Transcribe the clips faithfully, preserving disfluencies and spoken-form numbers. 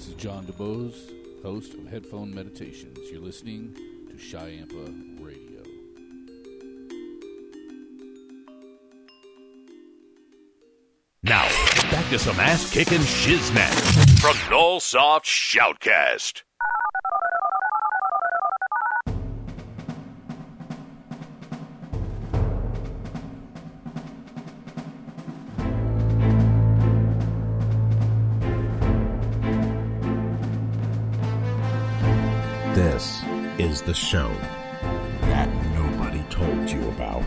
This is John DeBose, host of Headphone Meditations. You're listening to Chiampa Radio. Now, back to some ass-kicking shiznat from Nullsoft Shoutcast. This is the show that nobody told you about.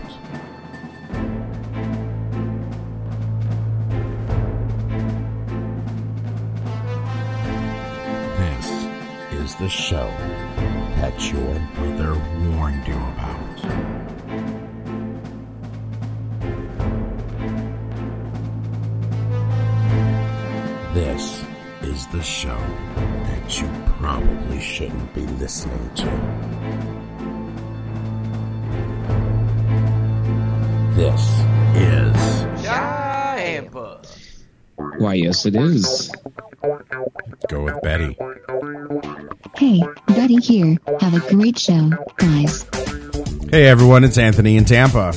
This is the show that your brother warned you about. This is the show that you probably shouldn't be listening to. This is Chiampa. Why, yes, it is. Go with Betty. Hey, Betty here. Have a great show, guys. Hey everyone, it's Anthony in Tampa.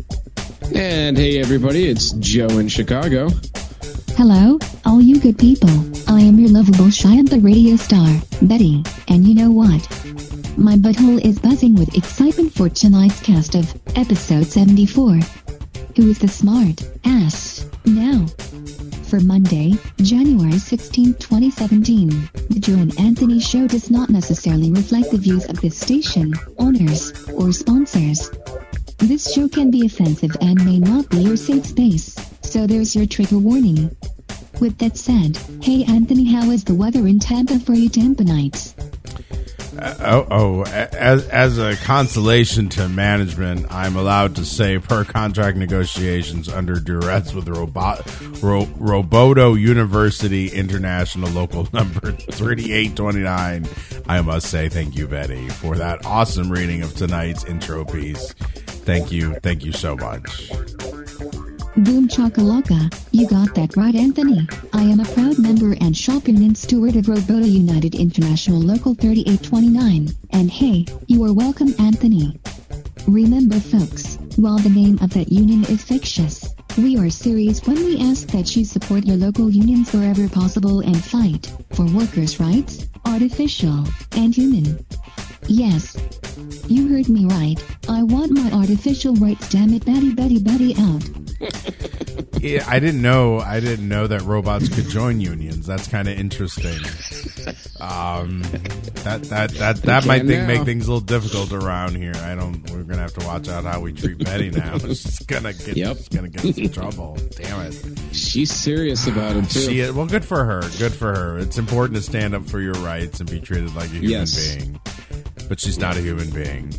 And hey, everybody, it's Joe in Chicago. Hello, all you good people. I am your lovable Chiampa radio star, Betty, and you know what? My butthole is buzzing with excitement for tonight's cast of episode seventy-four. Who is the smart ass now? For Monday, January sixteenth, twenty seventeen, the Joe and Anthony show does not necessarily reflect the views of this station, owners, or sponsors. This show can be offensive and may not be your safe space, so there's your trigger warning. With that said, hey Anthony, how is the weather in Tampa for you Tampanites? Uh, oh, oh as, as a consolation to management, I'm allowed to say per contract negotiations under duress with Robo- Ro- Roboto University International Local Number thirty-eight twenty-nine. I must say thank you, Betty, for that awesome reading of tonight's intro piece. Thank you. Thank you so much. Boom chakalaka, you got that right, Anthony. I am a proud member and shopper and steward of Roboto United International Local thirty-eight twenty-nine. And hey, you are welcome, Anthony. Remember, folks, while the name of that union is fictitious, we are serious when we ask that you support your local unions wherever possible and fight for workers' rights, artificial and human. Yes, you heard me right. I want my artificial rights, damn it, Betty, Betty, Betty out. Yeah, I didn't know. I didn't know that robots could join unions. That's kind of interesting. Um, that that that that might think, make things a little difficult around here. I don't. We're gonna have to watch out how we treat Betty now. She's gonna get. Yep. She's gonna get us in trouble. Damn it. She's serious about it, too. She, well, good for her. Good for her. It's important to stand up for your rights and be treated like a human Yes. being. But she's not a human being.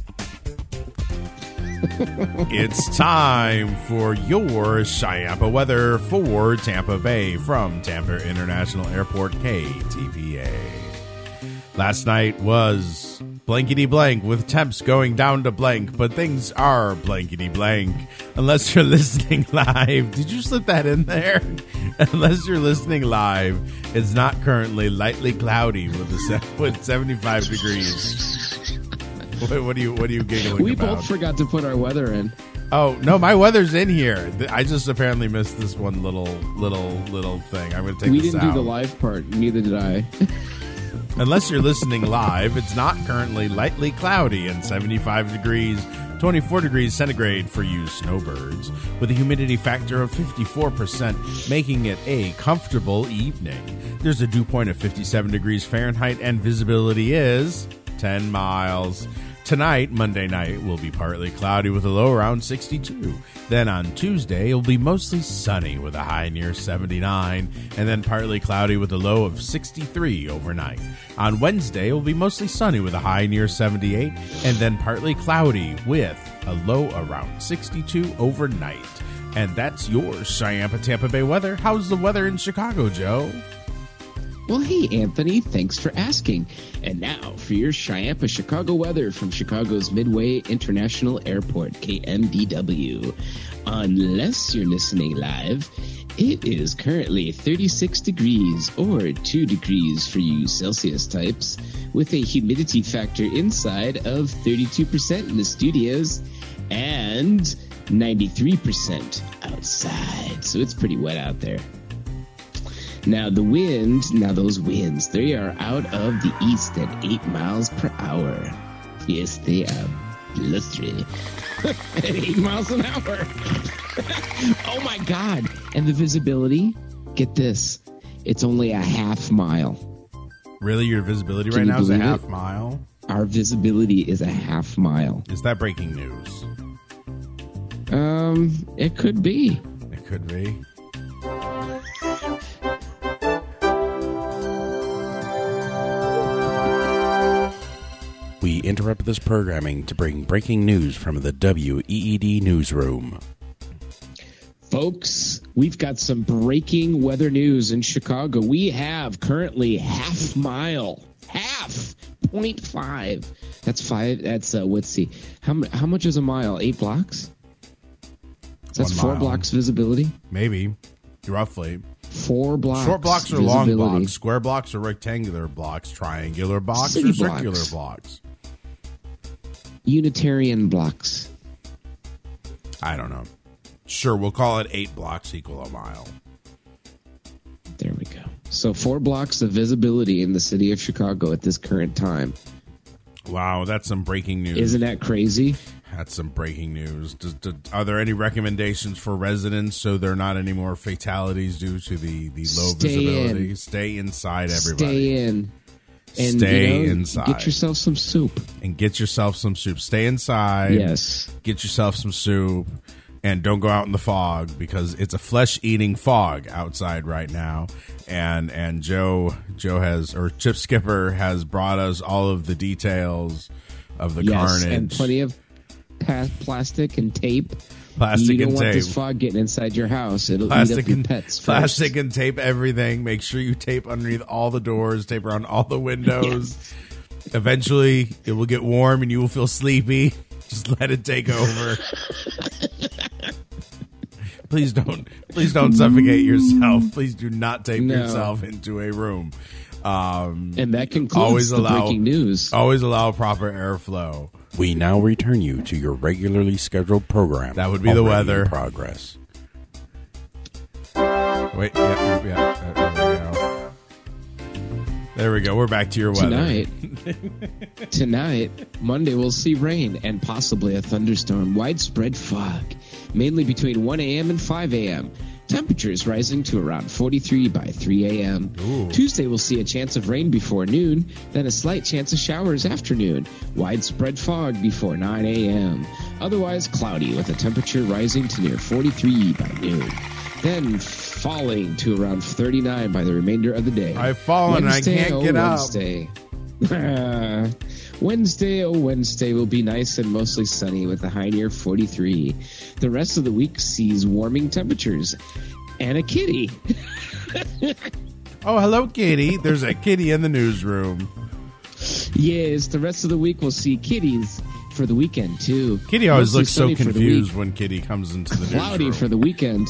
It's time for your Chiampa weather for Tampa Bay from Tampa International Airport, K T P A. Last night was blankety blank with temps going down to blank, but things are blankety blank unless you're listening live. Did you slip that in there? Unless you're listening live, it's not currently lightly cloudy with a se- with seventy-five degrees. What, what are you what are you giggling We about? both forgot to put our weather in. Oh no, my weather's in here. I just apparently missed this one little little little thing. I'm going to take We this didn't out. do the live part. Neither did I. Unless you're listening live, it's not currently lightly cloudy and seventy-five degrees, twenty-four degrees centigrade for you snowbirds, with a humidity factor of fifty-four percent, making it a comfortable evening. There's a dew point of fifty-seven degrees Fahrenheit, and visibility is ten miles. Tonight, Monday night, will be partly cloudy with a low around sixty-two. Then on Tuesday, it'll be mostly sunny with a high near seventy-nine, and then partly cloudy with a low of sixty-three overnight. On Wednesday, it'll be mostly sunny with a high near seventy-eight, and then partly cloudy with a low around sixty-two overnight. And that's your Chiampa Tampa Bay weather. How's the weather in Chicago, Joe? Well, hey, Anthony, thanks for asking. And now for your Chiampa Chicago weather from Chicago's Midway International Airport, K M D W. Unless you're listening live, It is currently thirty-six degrees, or two degrees for you Celsius types, with a humidity factor inside of thirty-two percent in the studios and ninety-three percent outside. So it's pretty wet out there. Now the wind, now those winds, they are out of the east at eight miles per hour. Yes, they are blustery. At eight miles an hour. Oh my God. And the visibility, get this, it's only a half mile. Really? Your visibility Can right you now is a believe half it? mile? Our visibility is a half mile. Is that breaking news? Um, it could be. It could be. We interrupt this programming to bring breaking news from the W E E D newsroom. Folks, we've got some breaking weather news in Chicago. We have currently half mile, half, point five. That's five, that's, uh, let's see. How, mu- how much is a mile? Eight blocks? That's One four mile. blocks visibility? Maybe. Roughly. Four blocks. Short blocks are long visibility. blocks. Square blocks are rectangular blocks. Triangular blocks City are circular blocks. blocks. Unitarian blocks. I don't know. Sure, we'll call it eight blocks equal a mile. There we go. So four blocks of visibility in the city of Chicago at this current time. Wow, that's some breaking news. Isn't that crazy? That's some breaking news. Does, do, are there any recommendations for residents so there are not any more fatalities due to the, the low Stay visibility? in. Stay inside, everybody. Stay in. And, Stay you know, inside. Get yourself some soup. And get yourself some soup. Stay inside. Yes. Get yourself some soup. And don't go out in the fog because it's a flesh-eating fog outside right now. And and Joe Joe has or Chip Skipper has brought us all of the details of the Yes, carnage. and plenty of pa- plastic and tape. Plastic you don't and want tape. this fog getting inside your house. It'll Plastic eat up your and pets first. plastic and tape everything. Make sure you tape underneath all the doors, tape around all the windows. Yes. Eventually, it will get warm and you will feel sleepy. Just let it take over. Please don't, please don't suffocate yourself. Please do not tape No. yourself into a room. Um, And that concludes always the allow, breaking news. Always allow proper airflow. We now return you to your regularly scheduled program. That would be the already weather. in progress. Wait, yeah, yeah, there we go. There we go. We're back to your weather. Tonight, tonight, Monday, we'll see rain and possibly a thunderstorm. Widespread fog, mainly between one a.m. and five a.m. Temperatures rising to around forty-three by three a.m. Ooh. Tuesday, we'll see a chance of rain before noon, then a slight chance of showers afternoon. Widespread fog before nine a.m. Otherwise cloudy with a temperature rising to near forty-three by noon. Then falling to around thirty-nine by the remainder of the day. I've fallen and I Wednesday, can't oh, get up. Wednesday. Wednesday, oh, Wednesday will be nice and mostly sunny with a high near forty-three. The rest of the week sees warming temperatures and a kitty. Oh, hello, kitty. There's a kitty in the newsroom. Yes, the rest of the week we'll see kitties for the weekend, too. Kitty always Mostly looks so sunny for the confused week. when Kitty comes into the Cloudy newsroom. for the weekend.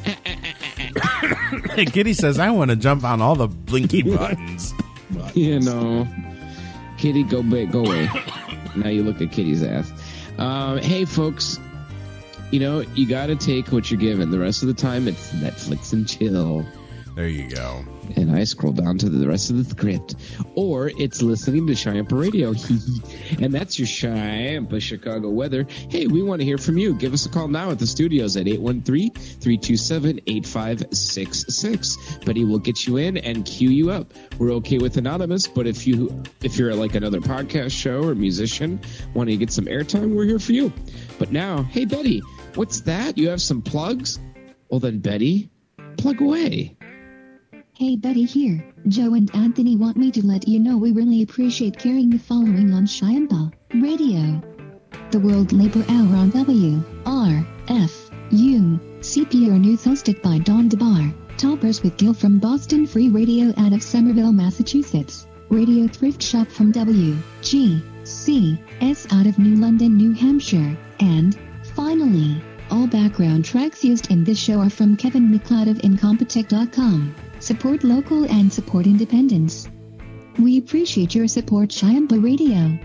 And Kitty says, I want to jump on all the blinky buttons. You know, Kitty, go ba- go away. Now you look at Kitty's ass. Um, hey, folks, you know, you got to take what you're given. The rest of the time, it's Netflix and chill. There you go. And I scroll down to the rest of the script. Or it's listening to Chiampa Radio. And that's your Chiampa Chicago weather. Hey, we want to hear from you. Give us a call now at the studios at eight one three, three two seven, eight five six six. Buddy will get you in and queue you up. We're okay with anonymous, but if, you, if you're like another podcast show or musician wanting to get some airtime, we're here for you. But now, hey, Betty, what's that? You have some plugs? Well, then, Betty, plug away. Hey Betty here. Joe and Anthony want me to let you know we really appreciate carrying the following on Chiampa Radio. The World Labor Hour on W R F U C P R News hosted by Don DeBar. Toppers with Gil from Boston Free Radio out of Somerville, Massachusetts. Radio Thrift Shop from W G C S out of New London, New Hampshire. And, finally, all background background tracks used in this show are from Kevin McLeod of Incompetech dot com. Support local and support independence. We appreciate your support, Shiamba Radio.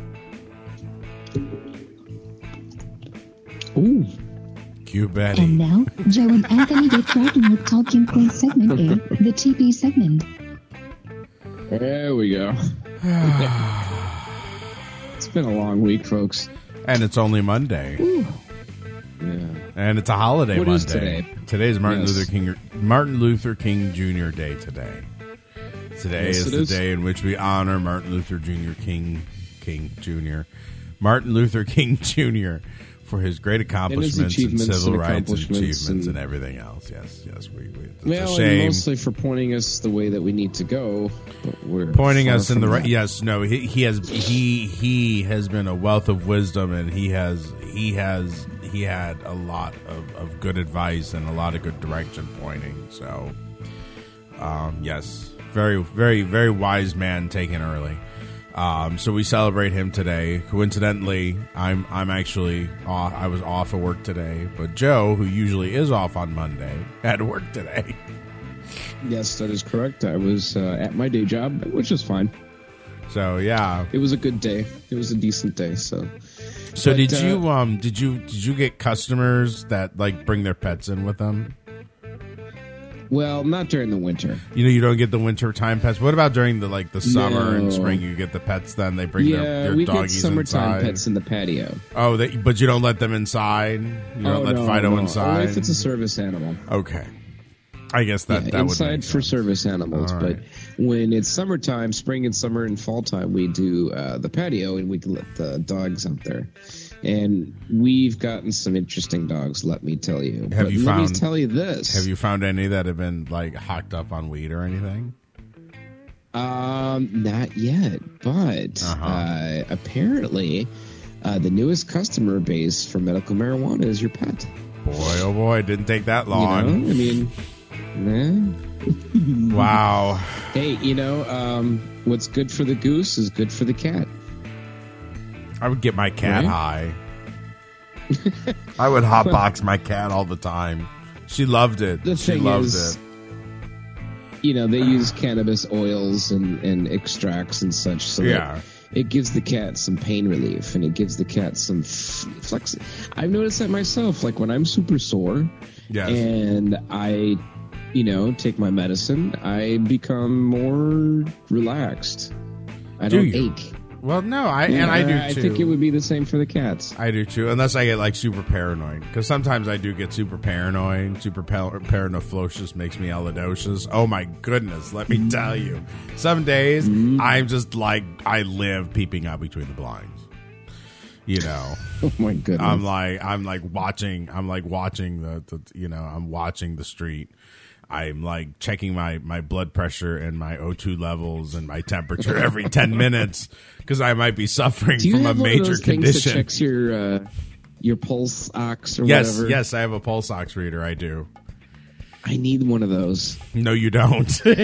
Ooh. Cue Betty. And now, Joe and Anthony get cracking with Talking Points segment A, the T P segment. There we go. It's been a long week, folks. And it's only Monday. Ooh. Yeah. And it's a holiday What Monday. is today? Today's Martin Yes. Luther King Martin Luther King Junior Day today. Today Yes, is it the is. day in which we honor Martin Luther Junior King King Junior Martin Luther King Junior for his great accomplishments and achievements civil and rights and accomplishments achievements and, and- everything else. Yes, yes, we. we it's Well, a and shame. mostly for pointing us the way that we need to go. But we're Pointing far us in from the right. that. Yes, no. He, he has he he has been a wealth of wisdom, and he has he has he had a lot of, of good advice and a lot of good direction pointing. So, um, yes, very very very wise man taken early. Um, so we celebrate him today. Coincidentally, I'm I'm actually off, I was off of work today, but Joe, who usually is off on Monday, had to work today. Yes, that is correct. I was uh, at my day job, which is fine. So yeah. It was a good day. It was a decent day. So, So But, did uh, you um did you did you get customers that like bring their pets in with them? well, not during the winter. You know, you don't get the winter time pets. What about during the like the summer and No. spring? You get the pets. Then they bring Yeah, their, their we get doggies summertime inside. pets in the patio. Oh, they, but you don't let them inside. You don't oh, let no, Fido no. inside. Only if it's a service animal. Okay, I guess that yeah, that would inside make for sense. service animals. All But right. when it's summertime, spring and summer and fall time, we do uh, the patio and we can let the dogs out there. And we've gotten some interesting dogs, let me tell you. Have but you let found- me tell you this. Have you found any that have been like hocked up on weed or anything? Um, not yet, but Uh-huh. uh, apparently, uh, the newest customer base for medical marijuana is your pet. Boy, oh boy, it didn't take that You long. know, I mean, eh. Wow. Hey, you know, um, what's good for the goose is good for the cat. I would get my cat Right? high. I would hotbox my cat all the time. She loved it. The she thing loved is, it. you know, they use cannabis oils and, and extracts and such, so Yeah. that it gives the cat some pain relief and it gives the cat some f- flex. I've noticed that myself. Like when I'm super sore Yes. and I, you know, take my medicine, I become more relaxed. I Do don't you? ache. Well, no, I and I do I too. think it would be the same for the cats. I do too, unless I get like super paranoid. Because sometimes I do get super paranoid. Super par- paranophlosious makes me alidocious. Oh my goodness, let me tell you. Some days I'm just like I live peeping out between the blinds. You know, Oh my goodness. I'm like I'm like watching. I'm like watching the, the you know I'm watching the street. I'm like checking my, my blood pressure and my O two levels and my temperature every ten minutes because I might be suffering Do you from a have one of major those things that condition. checks your uh, your pulse ox or Yes, whatever? yes, I have a pulse ox reader. I do. I need one of those. No, you don't. Well,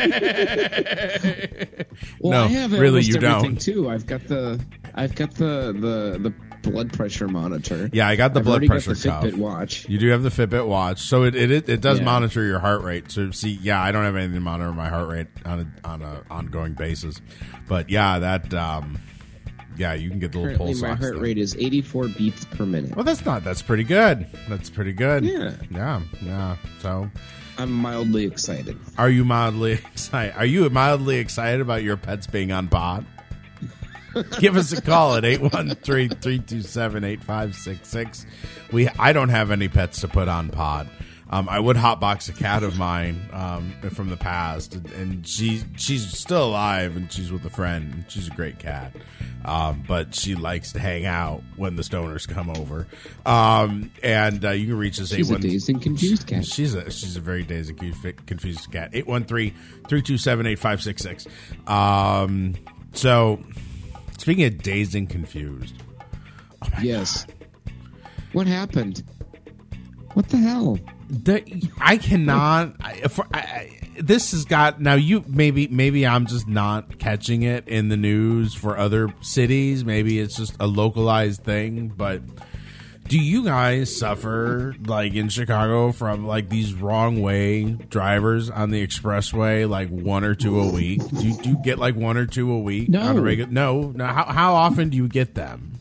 No, I have really, almost you everything don't. too. I've got the I've got the the, the blood pressure monitor. Yeah, I got the I've blood already pressure got the cuff. Fitbit watch. You do have the Fitbit watch, so it it, it, it does Yeah. monitor your heart rate. So see, yeah, I don't have anything to monitor my heart rate on a on a ongoing basis, but yeah, that um, yeah, you can get the little Currently, pulse my ox heart thing. rate is eighty-four beats per minute. Well, that's not. That's pretty good. That's pretty good. Yeah. yeah, yeah. So, I'm mildly excited. are you mildly excited? Are you mildly excited about your pets being on pod? Give us a call at eight one three, three two seven, eight five six six. We I don't have any pets to put on pod. Um, I would hotbox a cat of mine um, from the past, and, and she she's still alive, and she's with a friend. And she's a great cat, um, but she likes to hang out when the stoners come over. Um, and uh, you can reach us. She's a eight one dazed and confused cat. She's a she's a very dazed and confu- confused cat. eight one three, three two seven, eight five six six. Um, so, speaking of dazed and confused, Yes. What happened? What the hell? the, I cannot. I, for, I, I, this has got now. You maybe maybe I'm just not catching it in the news for other cities. Maybe it's just a localized thing, but Do you guys suffer, like, in Chicago from, like, these wrong way drivers on the expressway, like, one or two a week? Do you, do you get, like, one or two a week? No. On a regular, no. no. How, how often do you get them?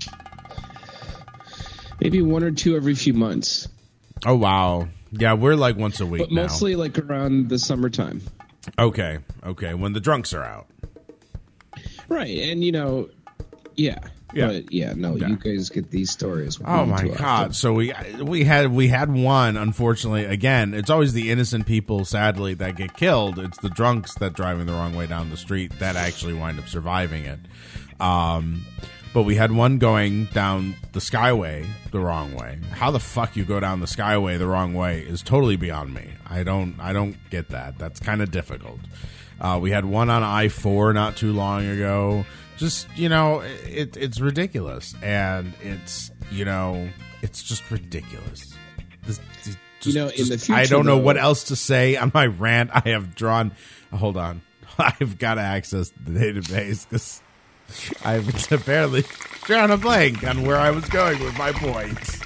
Maybe one or two every few months. Oh, wow. Yeah, we're, like, once a week But now. mostly, like, around the summertime. Okay, okay, when the drunks are out. Right, and, you know, yeah. Yeah. But, yeah, no, Yeah. you guys get these stories. Oh way my too god! often. So we we had we had one. Unfortunately, again, it's always the innocent people, sadly, that get killed. It's the drunks that driving the wrong way down the street that actually wind up surviving it. Um, but we had one going down the Skyway the wrong way. How the fuck you go down the Skyway the wrong way is totally beyond me. I don't I don't get that. That's kind of difficult. Uh, we had one on I four not too long ago. Just, you know, it, it's ridiculous. And it's, you know, it's just ridiculous. This, this, just, You know, in just- the future, I don't know though- what else to say on my rant. I have drawn. Hold on. I've got to access the database because I've apparently drawn a blank on where I was going with my points.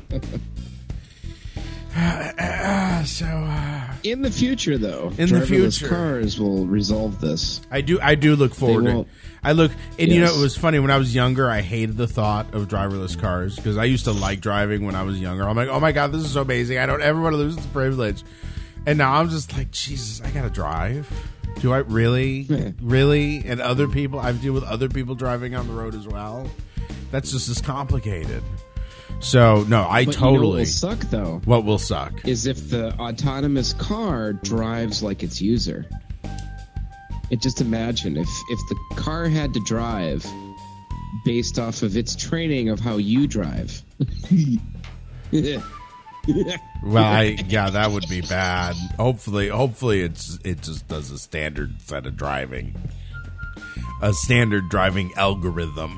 so, uh, In the future, though, In the driverless future. cars will resolve this. I do. I do look forward to. won't- I look, and you know, Yes. it was funny when I was younger. I hated the thought of driverless cars because I used to like driving when I was younger. I'm like, oh my god, this is so amazing. I don't ever want to lose this privilege. And now I'm just like, Jesus, I gotta drive. Do I really, really? And other people, I deal with other people driving on the road as well. That's just as complicated. So no, I But you know what totally. will suck, though, what will suck? is if the autonomous car drives like its user. It just imagine if if the car had to drive based off of its training of how you drive. Well, I, yeah, that would be bad. Hopefully, hopefully it's it just does a standard set of driving, a standard driving algorithm.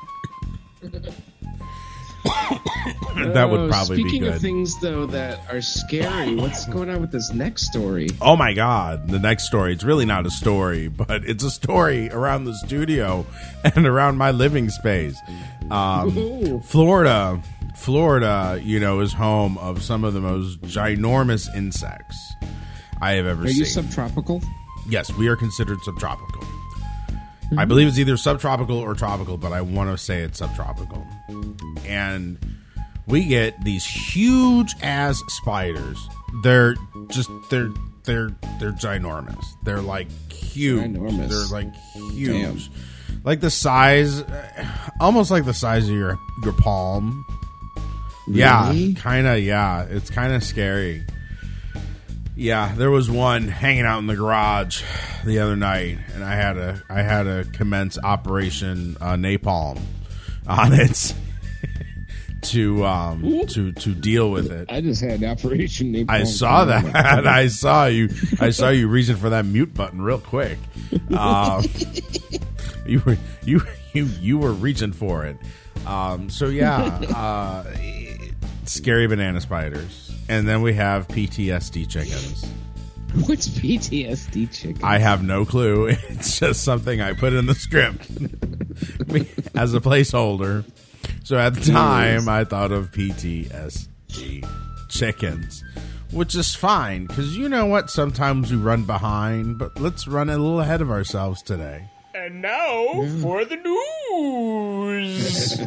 That would Oh, probably be speaking good. of things though that are scary, what's going on with this next story? Oh my God, the next story. It's really not a story, but it's a story around the studio and around my living space. Um, Ooh. Florida, Florida, you know, is home of some of the most ginormous insects I have ever Are seen. you subtropical? Yes, we are considered subtropical. I believe it's either subtropical or tropical, but I want to say it's subtropical. And we get these huge ass spiders. They're just they're they're they're ginormous. They're like huge. Ginormous. They're like huge. Like the size, uh, almost like the size of your your palm. Yeah, Really? kind of. Yeah, it's kind of scary. Yeah, there was one hanging out in the garage the other night, and I had to I had to commence Operation uh, Napalm on it to um to to deal with it. I just had Operation Napalm. I saw that. I saw you. I saw you reaching for that mute button real quick. Um, you were you you you were reaching for it. Um, so yeah, uh, scary banana spiders. And then we have P T S D chickens. What's P T S D chicken? I have no clue. It's just something I put in the script as a placeholder. So at the time, I thought of P T S D chickens, which is fine because you know what? Sometimes we run behind, but let's run a little ahead of ourselves today. And now for the news.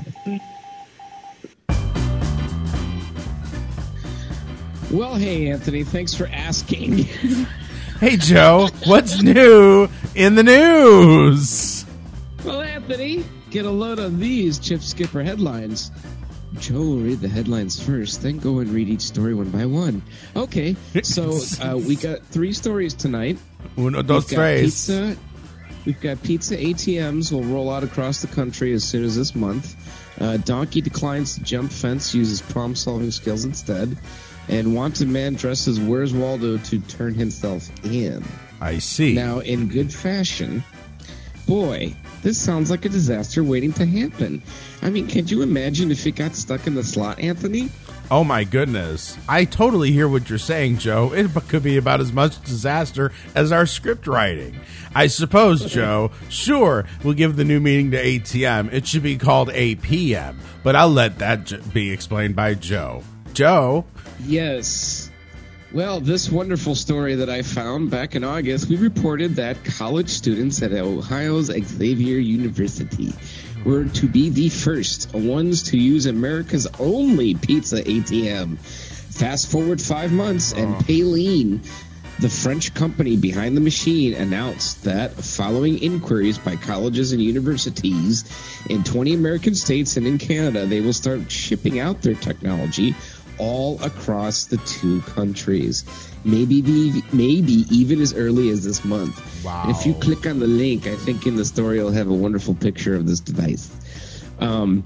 Well, hey, Anthony, thanks for asking. Hey, Joe, what's new in the news? Well, Anthony, get a load of these Chip Skipper headlines. Joe will read the headlines first, then go and read each story one by one. Okay, so uh, we got three stories tonight. Uno, dos, We've got tres. pizza. We've got pizza A T Ms will roll out across the country as soon as this month. Uh, donkey declines to jump fence, uses problem-solving skills instead. And wanted man dresses Where's Waldo to turn himself in. I see. Now, in good fashion, boy, this sounds like a disaster waiting to happen. I mean, could you imagine if it got stuck in the slot, Anthony? Oh my goodness. I totally hear what you're saying, Joe. It could be about as much disaster as our script writing. I suppose, Joe, sure, we'll give the new meaning to A T M. It should be called A P M, but I'll let that j- be explained by Joe. Joe? Yes. Well, this wonderful story that I found back in August, we reported that college students at Ohio's Xavier University were to be the first ones to use America's only pizza A T M. Fast forward five months, and Paylene, the French company behind the machine, announced that following inquiries by colleges and universities in twenty American states and in Canada, they will start shipping out their technology all across the two countries. Maybe the, maybe even as early as this month. Wow. And if you click on the link, I think in the story you'll have a wonderful picture of this device. Um,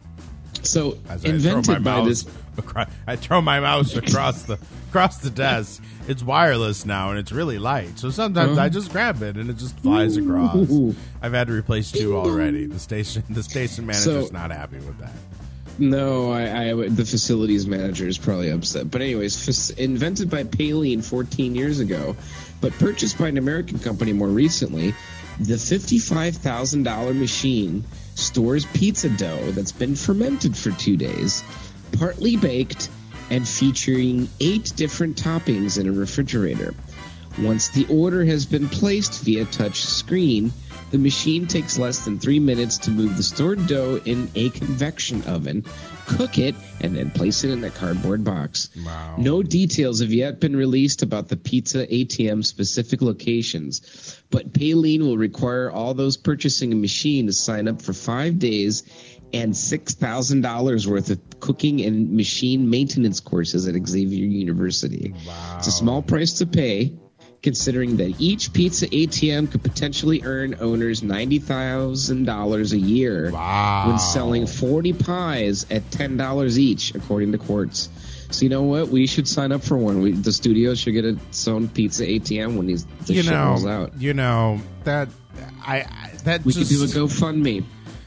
so As I invented throw my by mouse this. across, I throw my mouse across the across the desk. It's wireless now and it's really light. So sometimes Uh-huh. I just grab it and it just flies across. I've had to replace two already. The station the station manager's So- not happy with that. No, I, I, the facilities manager is probably upset. But anyways, f- invented by Paylene fourteen years ago, but purchased by an American company more recently, the fifty-five thousand dollars machine stores pizza dough that's been fermented for two days, partly baked, and featuring eight different toppings in a refrigerator. Once the order has been placed via touch screen, the machine takes less than three minutes to move the stored dough in a convection oven, cook it, and then place it in a cardboard box. Wow. No details have yet been released about the pizza A T M specific locations, but Paylene will require all those purchasing a machine to sign up for five days and six thousand dollars worth of cooking and machine maintenance courses at Xavier University. Wow. It's a small price to pay, considering that each pizza A T M could potentially earn owners ninety thousand dollars a year Wow. when selling forty pies at ten dollars each, according to Quartz. So you know what? We should sign up for one. We, the studio should get its own pizza A T M when these the You shit know, rolls out. you know that I, I that We just could do a GoFundMe.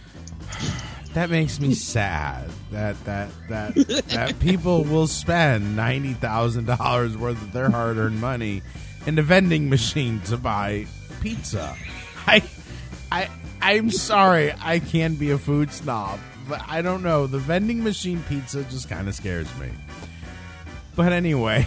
that makes me sad that that that that people will spend ninety thousand dollars worth of their hard-earned money in a vending machine to buy pizza. I I I'm sorry, I can be a food snob, but I don't know. The vending machine pizza just kind of scares me. But anyway,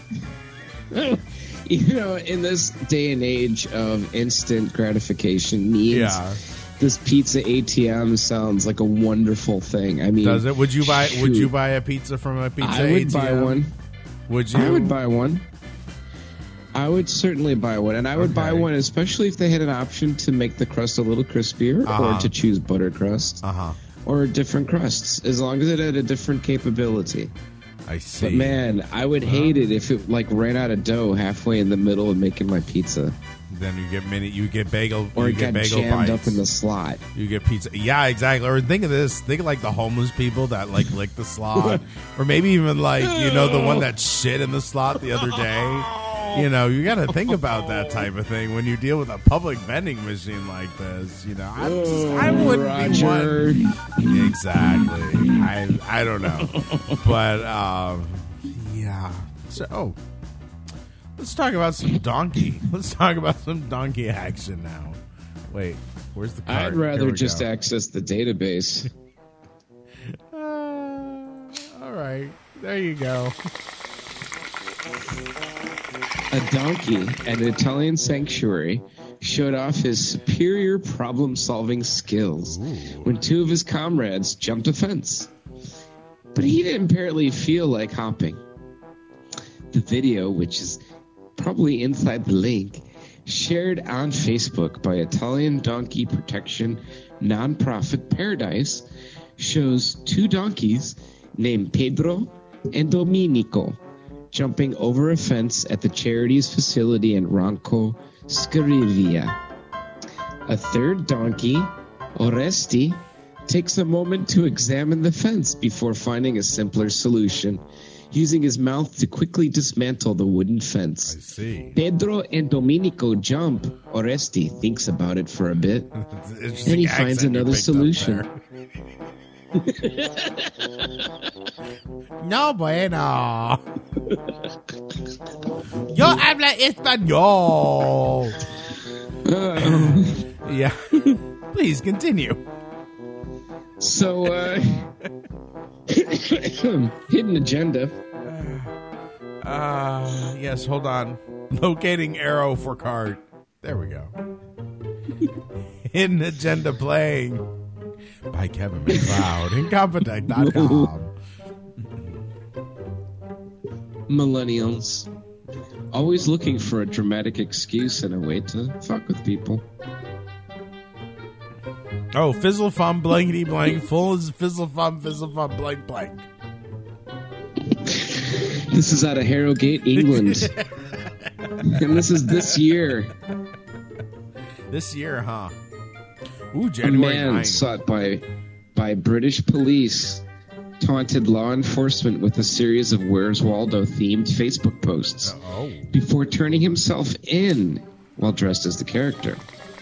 You know, in this day and age of instant gratification needs, yeah. this pizza A T M sounds like a wonderful thing. I mean, Does it? Would you buy? Would shoot. you buy a pizza from a pizza I would A T M? buy one. Would you? I would buy one. I would certainly buy one, and I would buy Okay. one, especially if they had an option to make the crust a little crispier, Uh-huh. or to choose butter crust, Uh huh. or different crusts, as long as it had a different capability. I see. But man, I would hate it if it like ran out of dough halfway in the middle of making my pizza, Then you get mini. You get bagel. or you it get got bagel jammed bites. up in the slot. You get pizza. Yeah, exactly. Or think of this. Think of like the homeless people that like lick the slot, or maybe even like you know the one that shit in the slot the other day. You know, you got to think about that type of thing when you deal with a public vending machine like this. You know, I'm just, I wouldn't be Roger. one. Exactly. I I don't know, but um, yeah. So let's talk about some donkey. Let's talk about some donkey action now. Wait, where's the card? I'd Here rather we just go. access the database. Uh, all right, there you go. A donkey at an Italian sanctuary showed off his superior problem-solving skills when two of his comrades jumped a fence. But he didn't apparently feel like hopping. The video, which is probably inside the link, shared on Facebook by Italian donkey protection nonprofit Paradise, shows two donkeys named Pedro and Domenico jumping over a fence at the charity's facility in Ronco, Scrivia. A third donkey, Oresti, takes a moment to examine the fence before finding a simpler solution, using his mouth to quickly dismantle the wooden I fence. see. Pedro and Domenico jump. Oresti thinks about it for a bit. It's Then he the finds accent you another picked up solution. there. No bueno. Yo habla español. Yeah. Please continue. So, uh, hidden agenda. Uh, yes, hold on. Locating arrow for cart. There we go. Hidden agenda playing by Kevin McLeod. Incompetech dot com. Millennials. Always looking for a dramatic excuse and a way to fuck with people. Oh, fizzle fum blankety blank. Full is fizzle fum, fizzle fum blank blank. This is out of Harrogate, England. And this is this year. This year, huh? Ooh, January A man ninth. sought by by British police taunted law enforcement with a series of Where's Waldo themed Facebook posts Oh. before turning himself in while dressed as the character.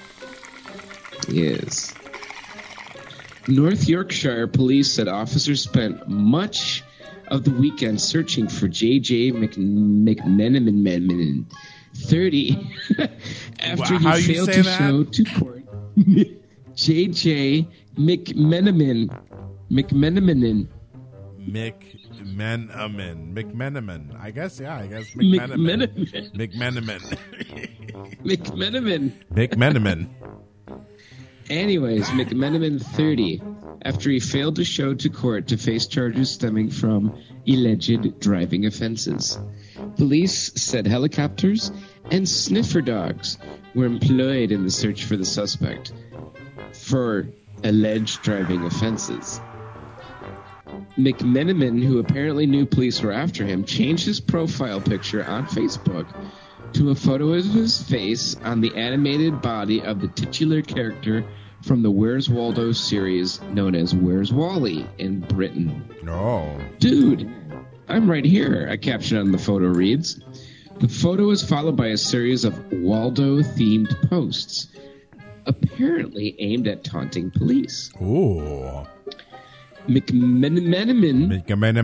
Yes. North Yorkshire police said officers spent much of the weekend searching for J J Mc, McMenamin, thirty, after Wow, how he you failed say to that? show to court. J J McMenamin, McMenamin, McMenamin. McMenamin. I guess, yeah, I guess McMenamin. McMenamin. McMenamin. McMenamin. McMenamin. Anyways, McMenamin, thirty, after he failed to show to court to face charges stemming from alleged driving offenses. Police said helicopters and sniffer dogs were employed in the search for the suspect for alleged driving offenses. McMenamin, who apparently knew police were after him, changed his profile picture on Facebook to a photo of his face on the animated body of the titular character from the Where's Waldo series known as Where's Wally in Britain. Oh. Dude, I'm right here, a caption on the photo reads. The photo is followed by a series of Waldo-themed posts, apparently aimed at taunting police. Ooh. McMenamin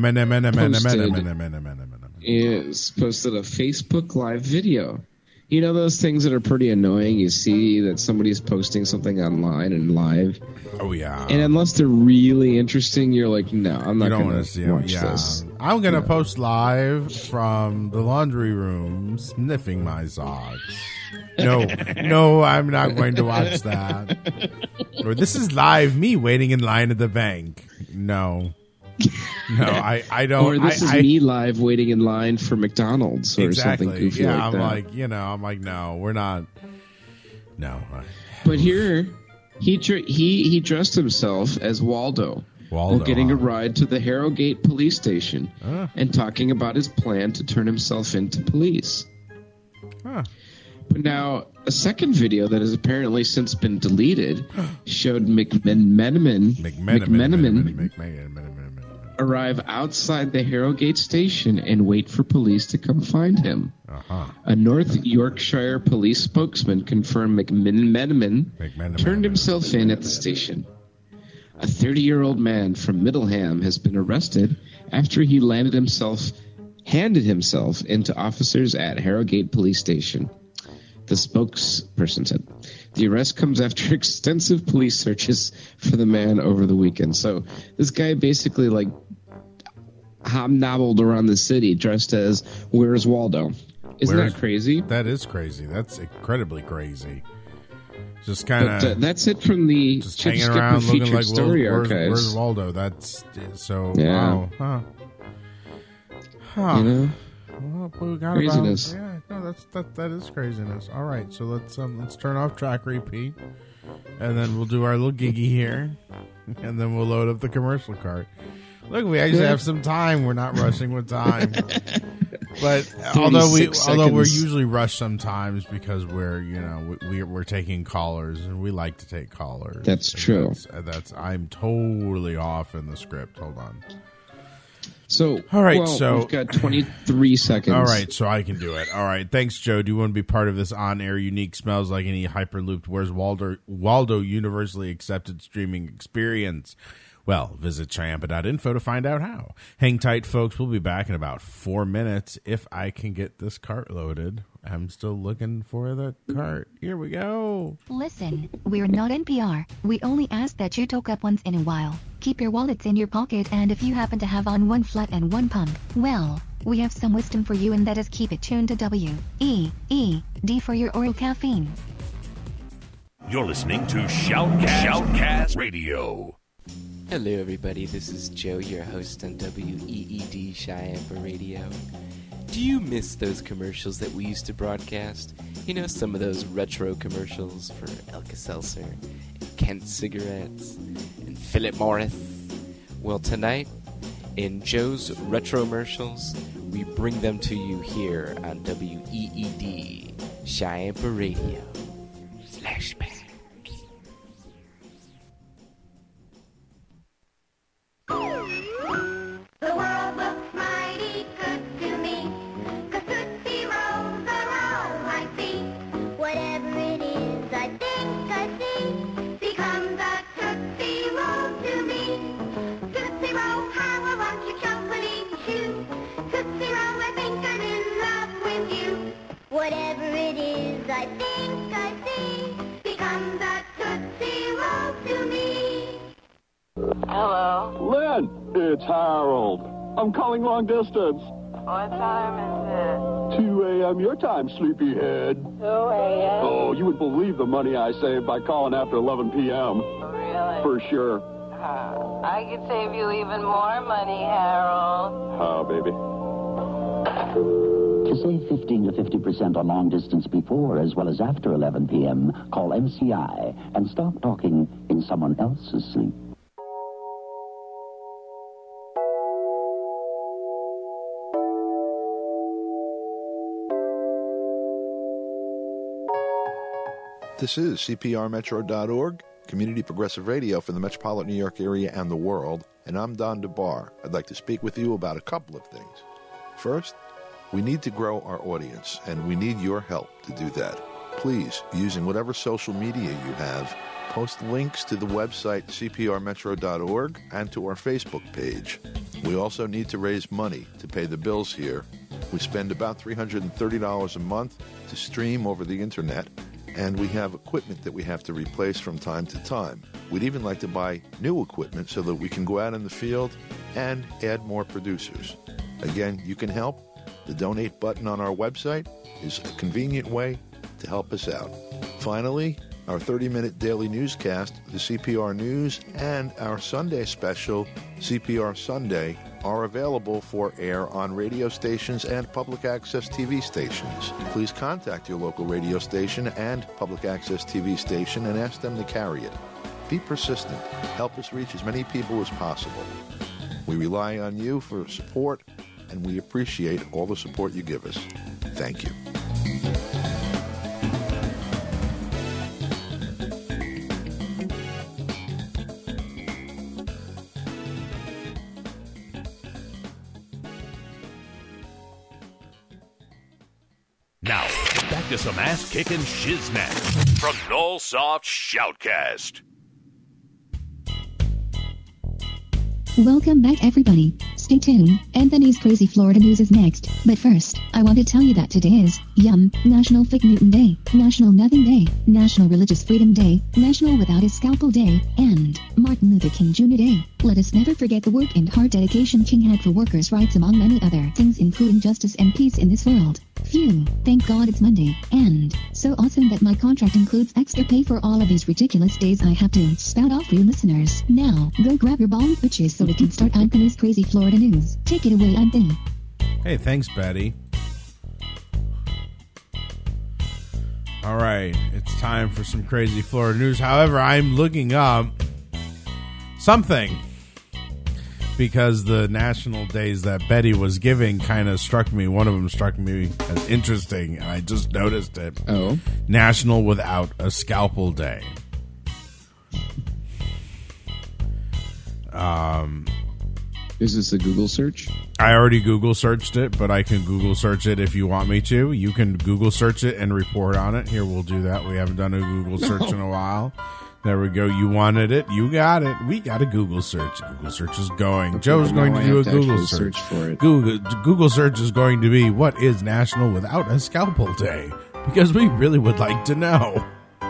McMenamin. is posted a Facebook Live video. You know those things that are pretty annoying? You see that somebody's posting something online and live, Oh, yeah. and unless they're really interesting, you're like, no, I'm You not don't going want to to see him. watch Yeah. this. I'm going to post live from the laundry room sniffing my socks. No, no, I'm not going to watch that. Or this is live me waiting in line at the bank. No. No, I, I don't. Or this I, is I, me live waiting in line for McDonald's or exactly. something goofy Yeah, like I'm that. like, you know, I'm like, no, we're not. No. But here, he dr- he he dressed himself as Waldo, Waldo, while getting a huh? ride to the Harrogate police station Huh. and talking about his plan to turn himself into police. Huh. But now, a second video that has apparently since been deleted showed McMenamin, McMenamin McMenamin. arrive outside the Harrogate station and wait for police to come find him. Uh-huh. A North Yorkshire police spokesman confirmed McMenamin McMenamin. turned himself in at the station. A thirty-year-old man from Middleham has been arrested after he landed himself, handed himself into officers at Harrogate Police Station. The spokesperson said. The arrest comes after extensive police searches for the man over the weekend. So this guy basically like hobnobbled around the city dressed as Where's Waldo. Isn't Where's- that crazy? That is crazy. That's incredibly crazy. Just kind But uh, of that's it from the just Chip hanging Skipper around looking featured like story where's, where's, archives. where's Waldo? That's so Yeah. wow. Huh. Huh. You know? Well, we got Craziness. About, yeah, no, that's that. That is craziness. All right, so let's um, let's turn off track repeat, and then we'll do our little giggy here, and then we'll load up the commercial cart. Look, we actually have some time. We're not rushing with time, but although we thirty-six although we're seconds. usually rushed sometimes because we're you know we, we we're taking callers and we like to take callers. That's And true. That's, and that's I'm totally off in the script. Hold on. So, All right, well, so- we've got twenty-three seconds. All right, so I can do it. All right, thanks, Joe. Do you want to be part of this on-air, unique, smells like any hyperlooped Where's Waldo, Waldo universally accepted streaming experience? Well, visit Chiampa dot info to find out how. Hang tight, folks. We'll be back in about four minutes if I can get this cart loaded. I'm still looking for the cart. Here we go. Listen, we're not N P R. We only ask that you talk up once in a while. Keep your wallets in your pocket, and if you happen to have on one flat and one pump, well, we have some wisdom for you, and that is keep it tuned to W E E D for your oral caffeine. You're listening to Shoutcast, Shoutcast Radio. Hello, everybody. This is Joe, your host on W E E D Chiampa Radio. Do you miss those commercials that we used to broadcast? You know, some of those retro commercials for Alka-Seltzer, and Kent cigarettes, and Philip Morris. Well, tonight, in Joe's retro commercials, we bring them to you here on W E E D Chiampa Radio. Flashback. The world looks mighty good to me, 'cause Tootsie Rolls are all I see. Whatever it is I think I see becomes a Tootsie Roll to me. Tootsie Roll, how I want your chocolate shoe. Tootsie Roll, I think I'm in love with you. Whatever it is I think I see becomes a Tootsie Roll to me. Hello? Lynn, it's Harold. I'm calling long distance. What time is two a.m. your time, sleepyhead. it? two a.m.? Oh, you would believe the money I saved by calling after eleven p.m. Really? For sure. Uh, I could save you even more money, Harold. Oh, baby. To save fifteen to fifty percent on long distance before as well as after eleven p.m., call M C I and stop talking in someone else's sleep. This is C P R Metro dot org, Community Progressive Radio for the Metropolitan New York area and the world, and I'm Don DeBar. I'd like to speak with you about a couple of things. First, we need to grow our audience, and we need your help to do that. Please, using whatever social media you have, post links to the website C P R Metro dot org and to our Facebook page. We also need to raise money to pay the bills here. We spend about three hundred thirty dollars a month to stream over the internet, and we have equipment that we have to replace from time to time. We'd even like to buy new equipment so that we can go out in the field and add more producers. Again, you can help. The donate button on our website is a convenient way to help us out. Finally, our thirty-minute daily newscast, the C P R News, and our Sunday special, C P R Sunday, are available for air on radio stations and public access T V stations. Please contact your local radio station and public access T V station and ask them to carry it. Be persistent. Help us reach as many people as possible. We rely on you for support, and we appreciate all the support you give us. Thank you. Now, back to some ass-kicking shiznat from Nullsoft Shoutcast. Welcome back, everybody. Stay tuned. Anthony's Crazy Florida News is next. But first, I want to tell you that today is, yum, National Fig Newton Day, National Nothing Day, National Religious Freedom Day, National Without a Scalpel Day, and Martin Luther King Junior Day. Let us never forget the work and hard dedication King had for workers' rights, among many other things, including justice and peace in this world. Phew, thank God it's Monday, and so awesome that my contract includes extra pay for all of these ridiculous days I have to spout off for you listeners. Now, go grab your ball and bitches so we can start Anthony's Crazy Florida News. Take it away, Anthony. Hey, thanks, Betty. All right, it's time for some Crazy Florida News. However, I'm looking up something because the national days that Betty was giving kind of struck me. One of them struck me as interesting, and I just noticed it. Oh. National Without a Scalpel Day. Um, Is this a Google search? I already Google searched it, but I can Google search it if you want me to. You can Google search it and report on it. Here, we'll do that. We haven't done a Google search No. in a while. There we go. You wanted it. You got it. We got a Google search. Google search is going. Joe's going to do a Google search. for it. Google Google search is going to be, what is National Without a Scalpel Day? Because we really would like to know.